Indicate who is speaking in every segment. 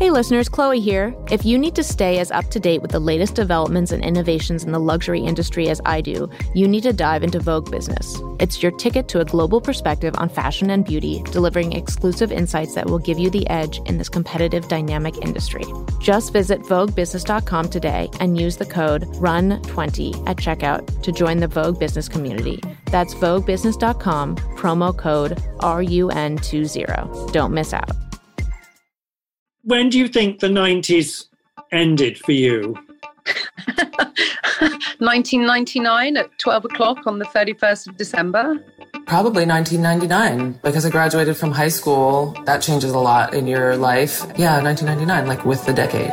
Speaker 1: Hey listeners, Chloe here. If you need to stay as up to date with the latest developments and innovations in the luxury industry as I do, you need to dive into Vogue Business. It's your ticket to a global perspective on fashion and beauty, delivering exclusive insights that will give you the edge in this competitive, dynamic industry. Just visit VogueBusiness.com today and use the code RUN20 at checkout to join the Vogue Business community. That's VogueBusiness.com, promo code RUN20. Don't miss out.
Speaker 2: When do you think the 90s ended for you?
Speaker 3: 1999 at 12 o'clock on the 31st of December.
Speaker 4: Probably 1999, because I graduated from high school. That changes a lot in your life. Yeah, 1999, like with the decade.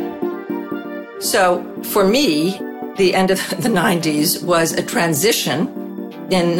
Speaker 5: So for me, the end of the 90s was a transition. In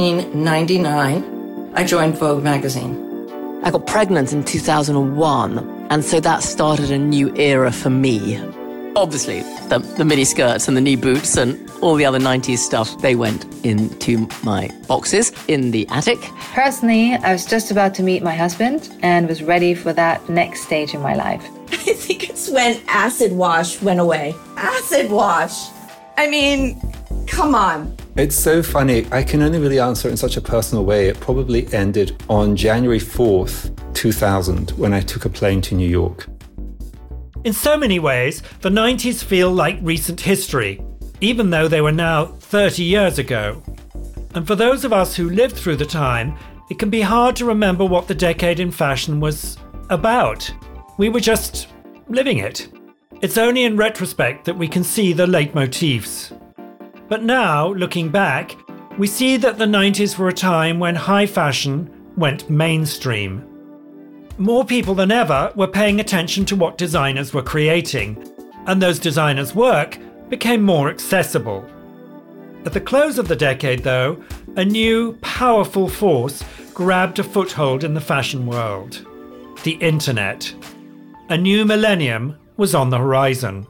Speaker 5: 1999, I joined Vogue magazine.
Speaker 6: I got pregnant in 2001. And so that started a new era for me. Obviously, the mini skirts and the knee boots and all the other 90s stuff, they went into my boxes in the attic.
Speaker 7: Personally, I was just about to meet my husband and was ready for that next stage in my life.
Speaker 8: I think it's when acid wash went away. Acid wash! I mean, come on.
Speaker 9: It's so funny. I can only really answer it in such a personal way. It probably ended on January 4th, 2000, when I took a plane to New York.
Speaker 2: In so many ways, the 90s feel like recent history, even though they were now 30 years ago. And for those of us who lived through the time, it can be hard to remember what the decade in fashion was about. We were just living it. It's only in retrospect that we can see the leitmotifs. But now, looking back, we see that the 90s were a time when high fashion went mainstream. More people than ever were paying attention to what designers were creating, and those designers' work became more accessible. At the close of the decade, though, a new, powerful force grabbed a foothold in the fashion world: the internet. A new millennium was on the horizon.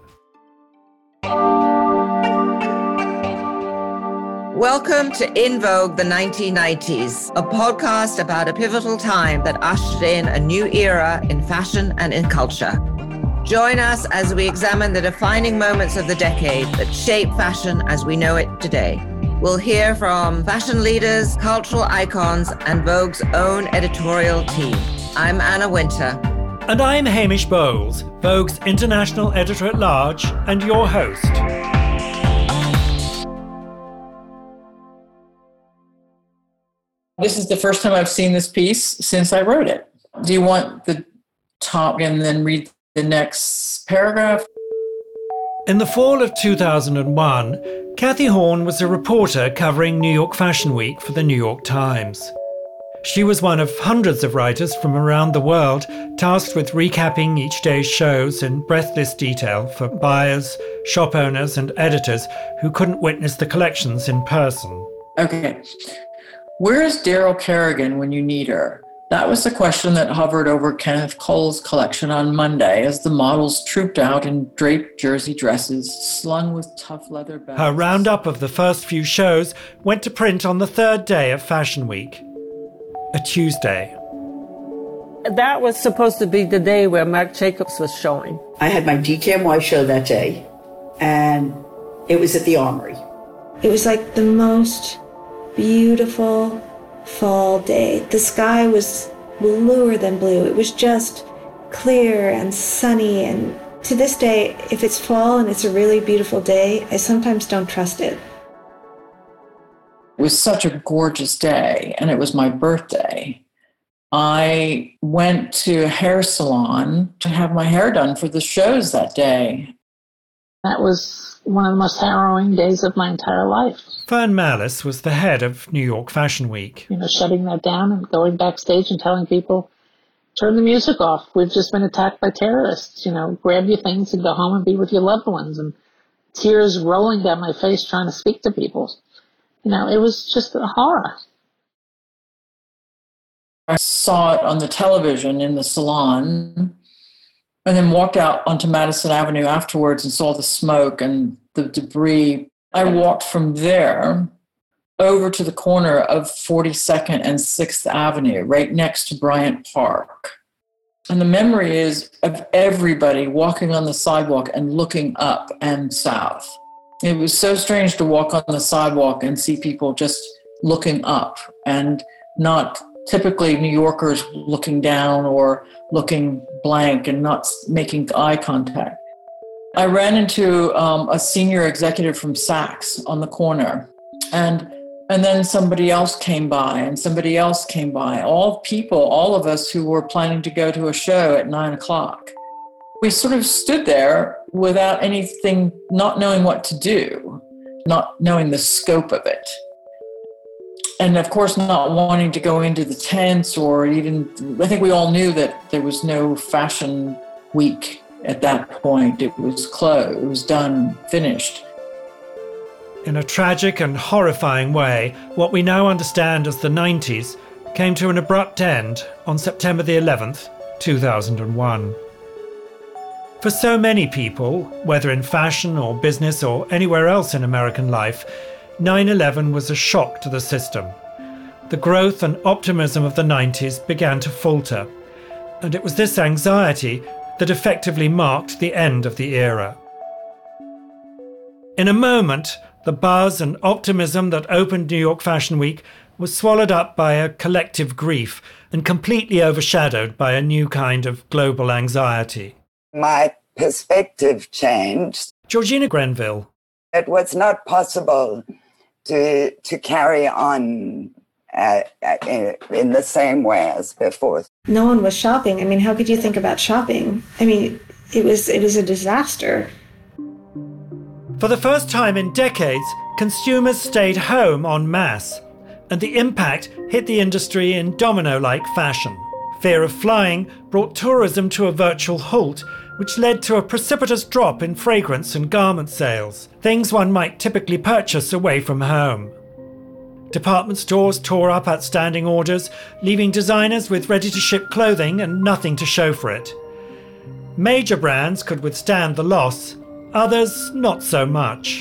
Speaker 5: Welcome to In Vogue, the 1990s, a podcast about a pivotal time that ushered in a new era in fashion and in culture. Join us as we examine the defining moments of the decade that shape fashion as we know it today. We'll hear from fashion leaders, cultural icons, and Vogue's own editorial team. I'm Anna Winter.
Speaker 2: And I'm Hamish Bowles, Vogue's international editor-at-large and your host.
Speaker 10: This is the first time I've seen this piece since I wrote it. Do you want the top and then read the next paragraph?
Speaker 2: In the fall of 2001, Cathy Horn was a reporter covering New York Fashion Week for the New York Times. She was one of hundreds of writers from around the world tasked with recapping each day's shows in breathless detail for buyers, shop owners, and editors who couldn't witness the collections in person.
Speaker 10: Okay. Where is Daryl Kerrigan when you need her? That was the question that hovered over Kenneth Cole's collection on Monday as the models trooped out in draped jersey dresses, slung with tough leather bags.
Speaker 2: Her roundup of the first few shows went to print on the third day of Fashion Week, a Tuesday.
Speaker 11: That was supposed to be the day where Marc Jacobs was showing.
Speaker 12: I had my DKNY show that day, and it was at the Armory.
Speaker 13: It was like the most beautiful fall day. The sky was bluer than blue. It was just clear and sunny. And to this day, if it's fall and it's a really beautiful day, I sometimes don't trust it.
Speaker 10: It was such a gorgeous day, and it was my birthday. I went to a hair salon to have my hair done for the shows that day.
Speaker 11: That was one of the most harrowing days of my entire life.
Speaker 2: Fern Malice was the head of New York Fashion Week.
Speaker 11: Shutting that down and going backstage and telling people, turn the music off. We've just been attacked by terrorists. Grab your things and go home and be with your loved ones. And tears rolling down my face trying to speak to people. It was just a horror.
Speaker 10: I saw it on the television in the salon and then walked out onto Madison Avenue afterwards and saw the smoke and the debris. I walked from there over to the corner of 42nd and 6th Avenue, right next to Bryant Park. And the memory is of everybody walking on the sidewalk and looking up and south. It was so strange to walk on the sidewalk and see people just looking up and not typically New Yorkers looking down or looking blank and not making eye contact. I ran into a senior executive from Saks on the corner, and then somebody else came by, and somebody else came by. All of us who were planning to go to a show at 9:00. We sort of stood there without anything, not knowing what to do, not knowing the scope of it. And of course, not wanting to go into the tents or even, I think we all knew that there was no fashion week at that point. It was closed, it was done, finished.
Speaker 2: In a tragic and horrifying way, what we now understand as the 90s came to an abrupt end on September the 11th, 2001. For so many people, whether in fashion or business or anywhere else in American life, 9/11 was a shock to the system. The growth and optimism of the 90s began to falter, and it was this anxiety that effectively marked the end of the era. In a moment, the buzz and optimism that opened New York Fashion Week was swallowed up by a collective grief and completely overshadowed by a new kind of global anxiety.
Speaker 14: My perspective changed.
Speaker 2: Georgina Grenville.
Speaker 14: It was not possible to carry on in the same way as before.
Speaker 13: No one was shopping. I mean, how could you think about shopping? I mean, it was a disaster.
Speaker 2: For the first time in decades, consumers stayed home en masse, and the impact hit the industry in domino-like fashion. Fear of flying brought tourism to a virtual halt, which led to a precipitous drop in fragrance and garment sales, things one might typically purchase away from home. Department stores tore up outstanding orders, leaving designers with ready-to-ship clothing and nothing to show for it. Major brands could withstand the loss, others not so much.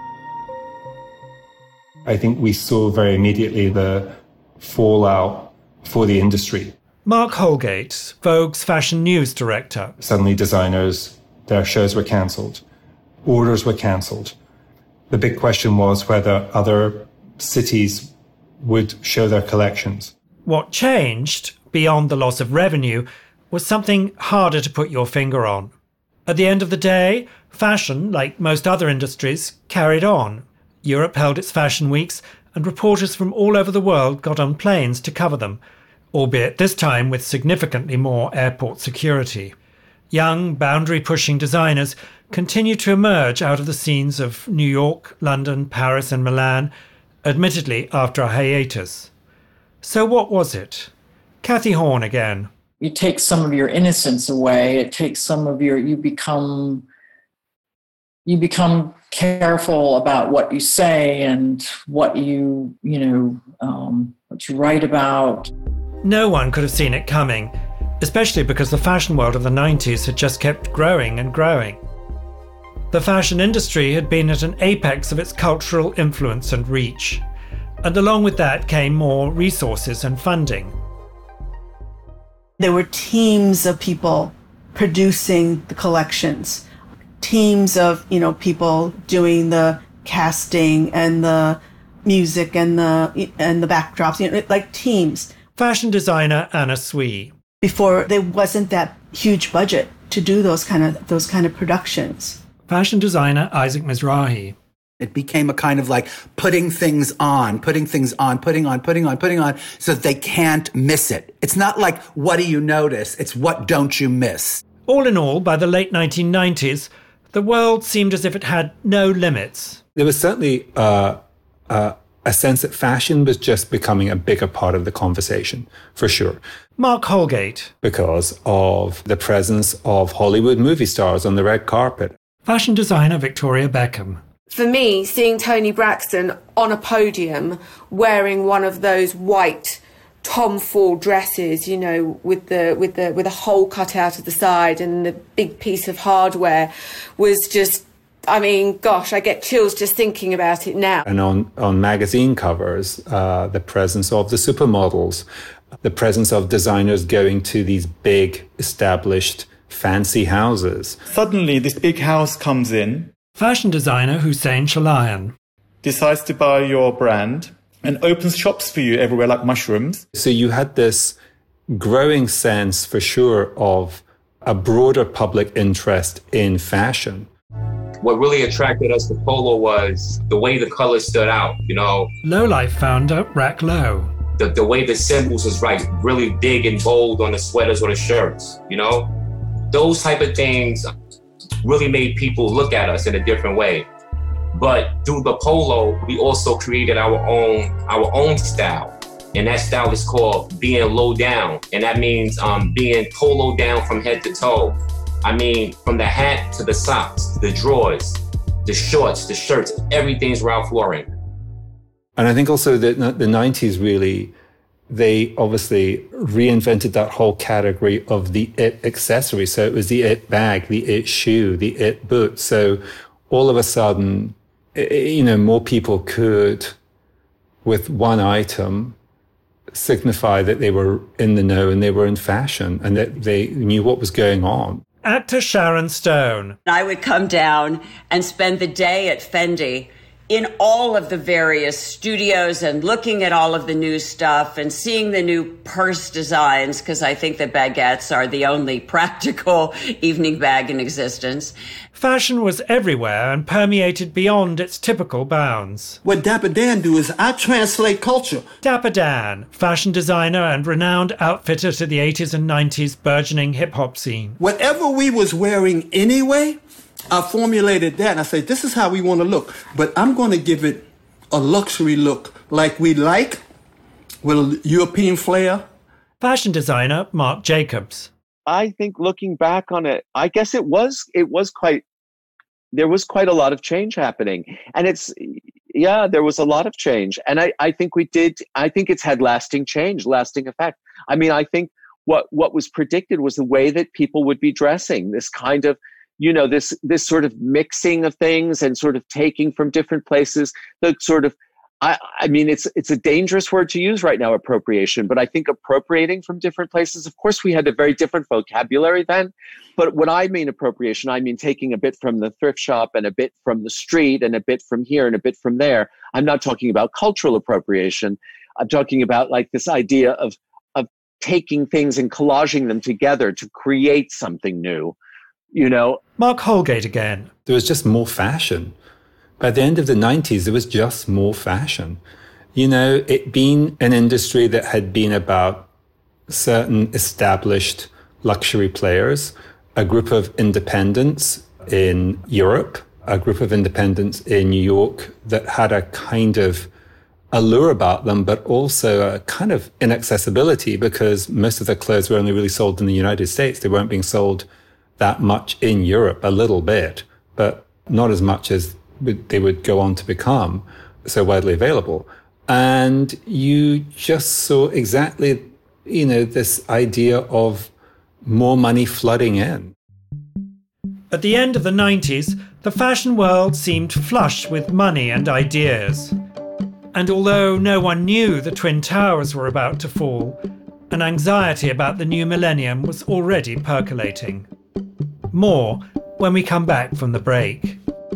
Speaker 9: I think we saw very immediately the fallout for the industry.
Speaker 2: Mark Holgate, Vogue's fashion news director.
Speaker 9: Suddenly designers, their shows were cancelled. Orders were cancelled. The big question was whether other cities would show their collections.
Speaker 2: What changed, beyond the loss of revenue, was something harder to put your finger on. At the end of the day, fashion, like most other industries, carried on. Europe held its fashion weeks, and reporters from all over the world got on planes to cover them, albeit this time with significantly more airport security. Young, boundary-pushing designers continued to emerge out of the scenes of New York, London, Paris and Milan, admittedly after a hiatus. So what was it? Cathy Horn again.
Speaker 10: You take some of your innocence away. It takes some of your, you become careful about what you say and what you write about.
Speaker 2: No one could have seen it coming, especially because the fashion world of the 90s had just kept growing and growing. The fashion industry had been at an apex of its cultural influence and reach, and along with that came more resources and funding.
Speaker 15: There were teams of people producing the collections, teams of, people doing the casting and the music and the backdrops, like teams.
Speaker 2: Fashion designer Anna Sui.
Speaker 15: Before there wasn't that huge budget to do those kind of productions.
Speaker 2: Fashion designer Isaac Mizrahi.
Speaker 16: It became a kind of like putting things on, putting on, so that they can't miss it. It's not like, what do you notice? It's what don't you miss?
Speaker 2: All in all, by the late 1990s, the world seemed as if it had no limits.
Speaker 9: There was certainly a sense that fashion was just becoming a bigger part of the conversation, for sure.
Speaker 2: Mark Holgate.
Speaker 9: Because of the presence of Hollywood movie stars on the red carpet.
Speaker 2: Fashion designer Victoria Beckham.
Speaker 17: For me, seeing Toni Braxton on a podium wearing one of those white Tom Ford dresses, with a hole cut out of the side and the big piece of hardware was just, I get chills just thinking about it now.
Speaker 9: And on magazine covers, the presence of the supermodels, the presence of designers going to these big, established, fancy houses.
Speaker 18: Suddenly, this big house comes in.
Speaker 2: Fashion designer Hussein Chalayan
Speaker 18: decides to buy your brand and opens shops for you everywhere like mushrooms.
Speaker 9: So you had this growing sense, for sure, of a broader public interest in fashion.
Speaker 19: What really attracted us to polo was the way the colors stood out, you know.
Speaker 2: Lowlife founder Rack Low.
Speaker 19: The way the symbols was really big and bold on the sweaters or the shirts, you know. Those type of things really made people look at us in a different way. But through the polo, we also created our own style. And that style is called being low down. And that means being polo down from head to toe. I mean, from the hat to the socks, the drawers, the shorts, the shirts, everything's Ralph Lauren.
Speaker 9: And I think also that the 90s really, they obviously reinvented that whole category of the it accessory. So it was the it bag, the it shoe, the it boot. So all of a sudden, you know, more people could, with one item, signify that they were in the know and they were in fashion and that they knew what was going on.
Speaker 2: Actor Sharon Stone.
Speaker 20: I would come down and spend the day at Fendi in all of the various studios and looking at all of the new stuff and seeing the new purse designs, because I think that baguettes are the only practical evening bag in existence.
Speaker 2: Fashion was everywhere and permeated beyond its typical bounds.
Speaker 21: What Dapper Dan do is I translate culture.
Speaker 2: Dapper Dan, fashion designer and renowned outfitter to the 80s and 90s burgeoning hip-hop scene.
Speaker 21: Whatever we was wearing anyway, I formulated that and I said, this is how we want to look. But I'm going to give it a luxury look like we like, with a European flair.
Speaker 2: Fashion designer Marc Jacobs.
Speaker 22: I think looking back on it, I guess there was quite a lot of change happening. And there was a lot of change. And I think it's had lasting change, lasting effect. I mean, I think what was predicted was the way that people would be dressing, this kind of, you know, this sort of mixing of things and sort of taking from different places, the sort of, I mean, it's a dangerous word to use right now, appropriation, but I think appropriating from different places, of course, we had a very different vocabulary then. But when I mean appropriation, I mean taking a bit from the thrift shop and a bit from the street and a bit from here and a bit from there. I'm not talking about cultural appropriation. I'm talking about like this idea of taking things and collaging them together to create something new, you know.
Speaker 2: Mark Holgate again.
Speaker 9: There was just more fashion. By the end of the 90s, there was just more fashion. You know, it being an industry that had been about certain established luxury players, a group of independents in Europe, a group of independents in New York that had a kind of allure about them, but also a kind of inaccessibility because most of their clothes were only really sold in the United States. They weren't being sold that much in Europe, a little bit, but not as much as they would go on to become so widely available. And you just saw exactly, you know, this idea of more money flooding in.
Speaker 2: At the end of the 90s, the fashion world seemed flush with money and ideas. And although no one knew the Twin Towers were about to fall, an anxiety about the new millennium was already percolating. More when we come back from the break.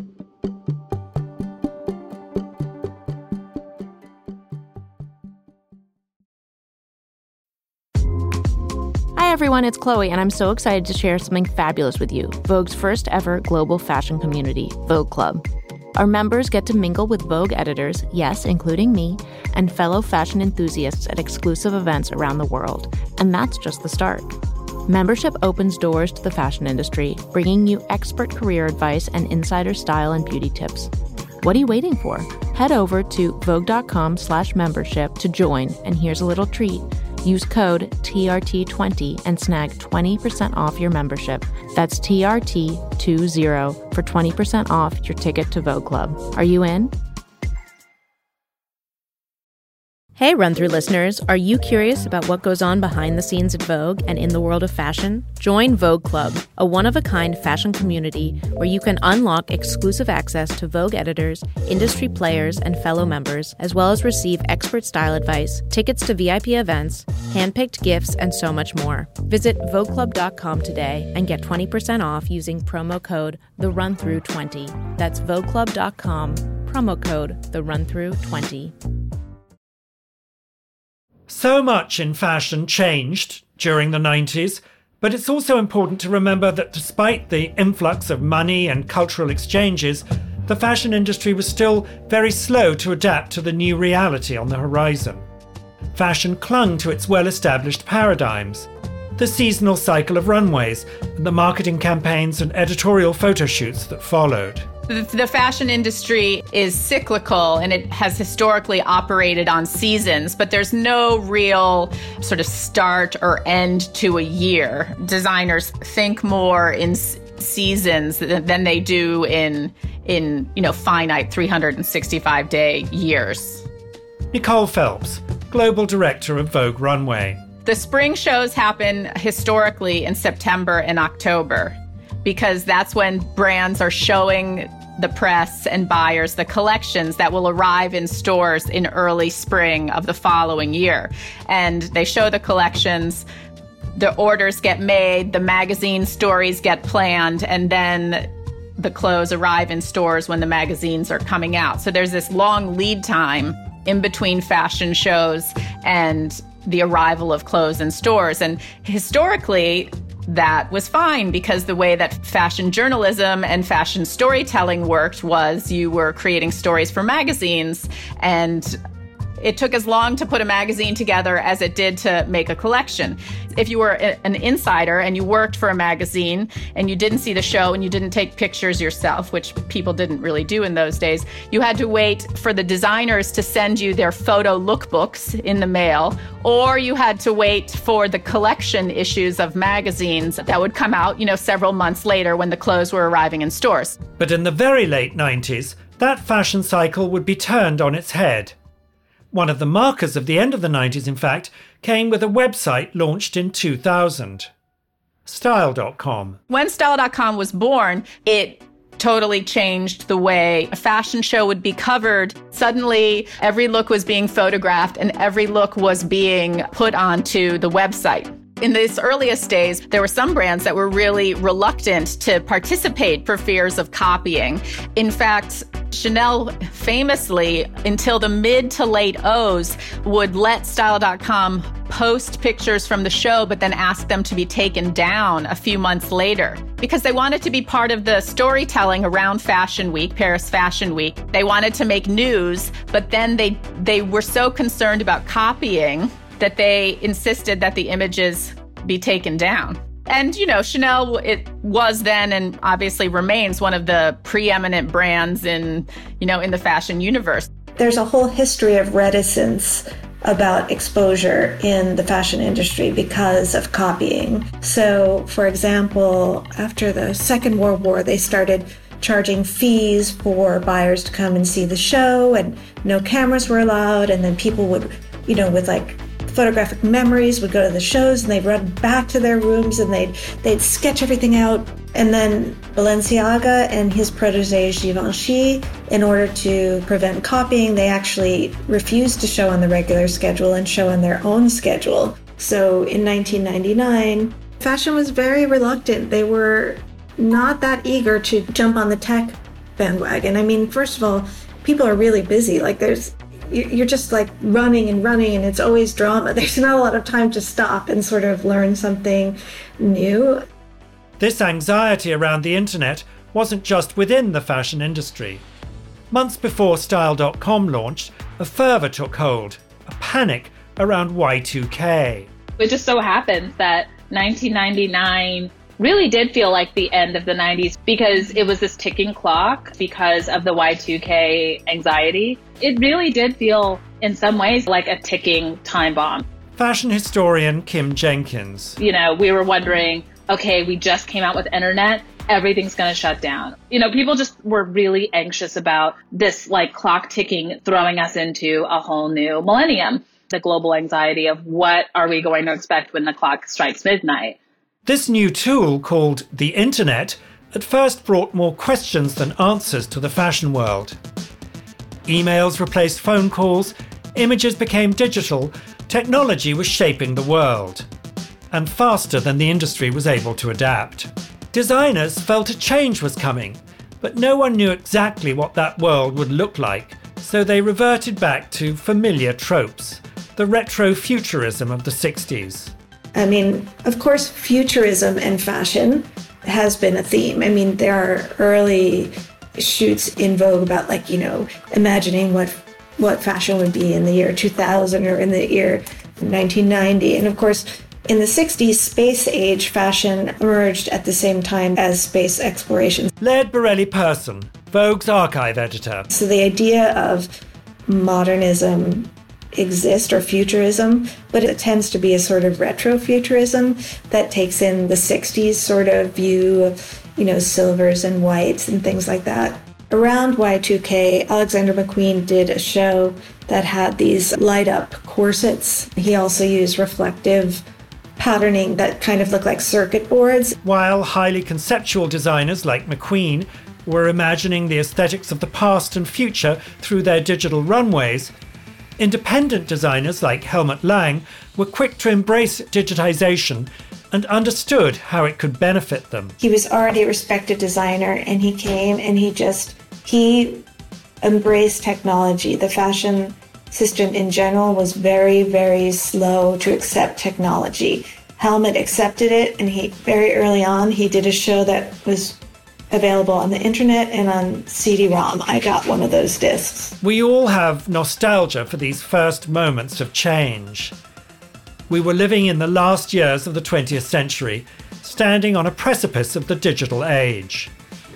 Speaker 1: Hi everyone, it's Chloe, and I'm so excited to share something fabulous with you, Vogue's first ever global fashion community, Vogue Club. Our members get to mingle with Vogue editors, yes, including me, and fellow fashion enthusiasts at exclusive events around the world. And that's just the start. Membership opens doors to the fashion industry, bringing you expert career advice and insider style and beauty tips. What are you waiting for? Head over to vogue.com/membership to join, and here's a little treat. Use code TRT20 and snag 20% off your membership. That's TRT20 for 20% off your ticket to Vogue Club. Are you in? Hey, Run-Through listeners, are you curious about what goes on behind the scenes at Vogue and in the world of fashion? Join Vogue Club, a one-of-a-kind fashion community where you can unlock exclusive access to Vogue editors, industry players, and fellow members, as well as receive expert style advice, tickets to VIP events, hand-picked gifts, and so much more. Visit VogueClub.com today and get 20% off using promo code TheRunThrough20. That's VogueClub.com, promo code TheRunThrough20.
Speaker 2: So much in fashion changed during the 90s, but it's also important to remember that despite the influx of money and cultural exchanges, the fashion industry was still very slow to adapt to the new reality on the horizon. Fashion clung to its well-established paradigms, the seasonal cycle of runways, and the marketing campaigns and editorial photo shoots that followed.
Speaker 3: The fashion industry is cyclical and it has historically operated on seasons, but there's no real sort of start or end to a year. Designers think more in seasons than they do in finite 365-day years.
Speaker 2: Nicole Phelps, Global Director of Vogue Runway.
Speaker 3: The spring shows happen historically in September and October, because that's when brands are showing the press and buyers the collections that will arrive in stores in early spring of the following year. And they show the collections, the orders get made, the magazine stories get planned, and then the clothes arrive in stores when the magazines are coming out. So there's this long lead time in between fashion shows and the arrival of clothes in stores. And historically, that was fine because the way that fashion journalism and fashion storytelling worked was you were creating stories for magazines, and it took as long to put a magazine together as it did to make a collection. If you were an insider and you worked for a magazine and you didn't see the show and you didn't take pictures yourself, which people didn't really do in those days, you had to wait for the designers to send you their photo lookbooks in the mail, or you had to wait for the collection issues of magazines that would come out, several months later when the clothes were arriving in stores.
Speaker 2: But in the very late 90s, that fashion cycle would be turned on its head. One of the markers of the end of the 90s, in fact, came with a website launched in 2000. Style.com.
Speaker 3: When Style.com was born, it totally changed the way a fashion show would be covered. Suddenly, every look was being photographed and every look was being put onto the website. In these earliest days, there were some brands that were really reluctant to participate for fears of copying. In fact, Chanel famously, until the mid to late O's, would let Style.com post pictures from the show, but then ask them to be taken down a few months later because they wanted to be part of the storytelling around Fashion Week, Paris Fashion Week. They wanted to make news, but then they were so concerned about copying that they insisted that the images be taken down. And, Chanel, it was then and obviously remains one of the preeminent brands in the fashion universe.
Speaker 13: There's a whole history of reticence about exposure in the fashion industry because of copying. So, for example, after the Second World War, they started charging fees for buyers to come and see the show, and no cameras were allowed, and then people would, with photographic memories would go to the shows and they'd run back to their rooms and they'd sketch everything out. And then Balenciaga and his protege Givenchy, in order to prevent copying, they actually refused to show on the regular schedule and show on their own schedule. So in 1999, fashion was very reluctant. They were not that eager to jump on the tech bandwagon. I mean, first of all, people are really busy. You're just running and it's always drama. There's not a lot of time to stop and sort of learn something new.
Speaker 2: This anxiety around the internet wasn't just within the fashion industry. Months before Style.com launched, a fervour took hold, a panic around Y2K.
Speaker 4: It just so happens that 1999 really did feel like the end of the 90s because it was this ticking clock because of the Y2K anxiety. It really did feel in some ways like a ticking time bomb.
Speaker 2: Fashion historian Kim Jenkins.
Speaker 4: We were wondering, okay, we just came out with internet everything's going to shut down. You know, people just were really anxious about this like clock ticking, throwing us into a whole new millennium. The global anxiety of what are we going to expect when the clock strikes midnight.
Speaker 2: This new tool, called the internet, at first brought more questions than answers to the fashion world. Emails replaced phone calls, images became digital, technology was shaping the world, and faster than the industry was able to adapt. Designers felt a change was coming, but no one knew exactly what that world would look like, so they reverted back to familiar tropes, the retro-futurism of the 60s.
Speaker 13: I mean, of course, futurism and fashion has been a theme. I mean, there are early shoots in Vogue about, like, you know, imagining what fashion would be in the year 2000 or in the year 1990. And of course, in the 60s, space age fashion emerged at the same time as space exploration.
Speaker 2: Laird Borelli-Person, Vogue's archive editor.
Speaker 13: So the idea of modernism exists, or futurism, but it tends to be a sort of retro-futurism that takes in the 60s sort of view of, you know, silvers and whites and things like that. Around Y2K, Alexander McQueen did a show that had these light-up corsets. He also used reflective patterning that kind of looked like circuit boards.
Speaker 2: While highly conceptual designers like McQueen were imagining the aesthetics of the past and future through their digital runways, independent designers like Helmut Lang were quick to embrace digitization and understood how it could benefit them.
Speaker 13: He was already a respected designer, and he came and he embraced technology. The fashion system in general was very, very slow to accept technology. Helmut accepted it, and very early on, he did a show that was available on the internet and on CD-ROM. I got one of those discs.
Speaker 2: We all have nostalgia for these first moments of change. We were living in the last years of the 20th century, standing on a precipice of the digital age.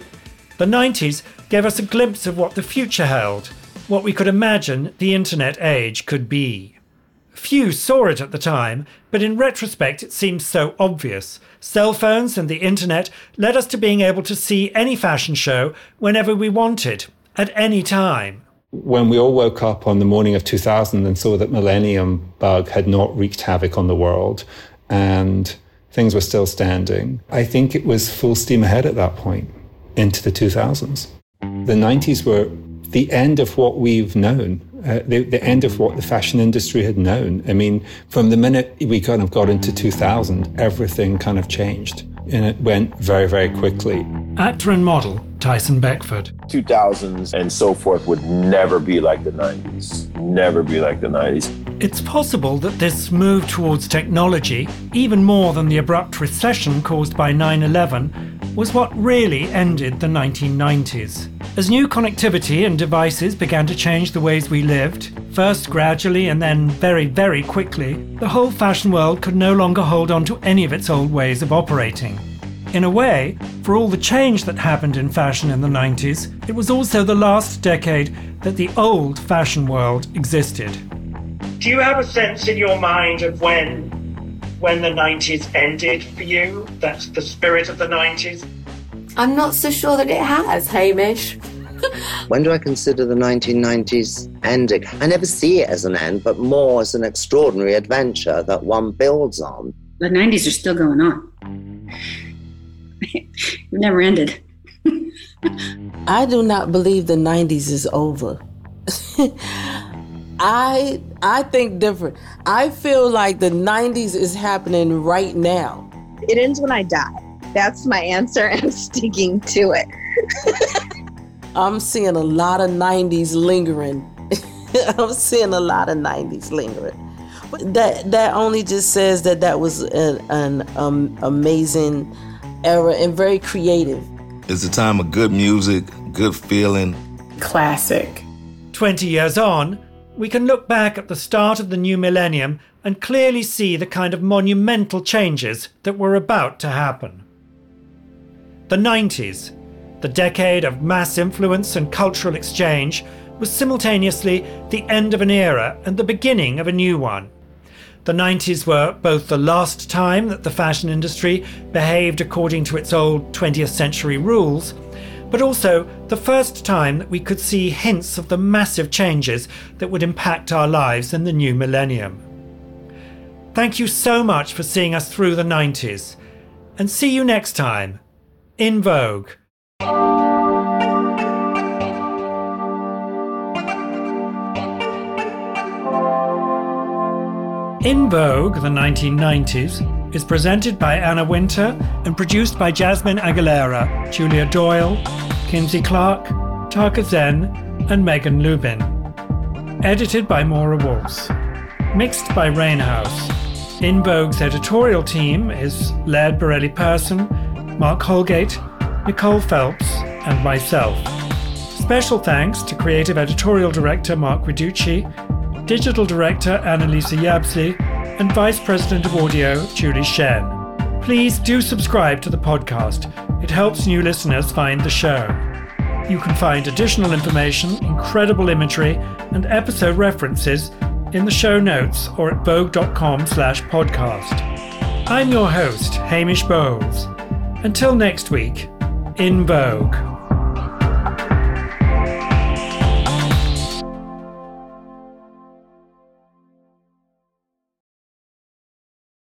Speaker 2: The 90s gave us a glimpse of what the future held, what we could imagine the internet age could be. Few saw it at the time, but in retrospect it seems so obvious. Cell phones and the internet led us to being able to see any fashion show whenever we wanted, at any time.
Speaker 9: When we all woke up on the morning of 2000 and saw that Millennium Bug had not wreaked havoc on the world and things were still standing, I think it was full steam ahead at that point, into the 2000s. The 90s were the end of what we've known. The end of what the fashion industry had known. I mean, from the minute we kind of got into 2000, everything kind of changed. And it went very, very quickly.
Speaker 2: Actor and model Tyson Beckford.
Speaker 6: 2000s and so forth would never be like the 90s. Never be like the 90s.
Speaker 2: It's possible that this move towards technology, even more than the abrupt recession caused by 9/11, was what really ended the 1990s. As new connectivity and devices began to change the ways we lived, first gradually and then very, very quickly, the whole fashion world could no longer hold on to any of its old ways of operating. In a way, for all the change that happened in fashion in the 90s, it was also the last decade that the old fashion world existed. Do you have a sense in your mind of when the 90s ended for you? That's the spirit of the 90s?
Speaker 17: I'm not so sure that it has, Hamish.
Speaker 7: When do I consider the 1990s ending? I never see it as an end, but more as an extraordinary adventure that one builds on.
Speaker 23: The 90s are still going on. It never ended.
Speaker 24: I do not believe the 90s is over. I think different. I feel like the 90s is happening right now.
Speaker 25: It ends when I die. That's my answer, and I'm sticking to it.
Speaker 24: I'm seeing a lot of 90s lingering. I'm seeing a lot of 90s lingering. But that only just says that was an amazing era and very creative.
Speaker 26: It's a time of good music, good feeling.
Speaker 2: Classic. 20 years on, we can look back at the start of the new millennium and clearly see the kind of monumental changes that were about to happen. The 90s, the decade of mass influence and cultural exchange, was simultaneously the end of an era and the beginning of a new one. the 90s were both the last time that the fashion industry behaved according to its old 20th century rules, but also the first time that we could see hints of the massive changes that would impact our lives in the new millennium. Thank you so much for seeing us through the 90s, and see you next time in Vogue. In Vogue, the 1990s, is presented by Anna Winter and produced by Jasmine Aguilera, Julia Doyle, Kinsey Clark, Taka Zen, and Megan Lubin. Edited by Maura Walsh. Mixed by Rainhouse. In Vogue's editorial team is Laird Borelli-Persson, Mark Holgate, Nicole Phelps, and myself. Special thanks to Creative Editorial Director Mark Riducci, Digital Director Annalisa Yabsley, and Vice President of Audio Julie Shen. Please do subscribe to the podcast. It helps new listeners find the show. You can find additional information, incredible imagery, and episode references in the show notes or at vogue.com/podcast. I'm your host, Hamish Bowles. Until next week, in Vogue.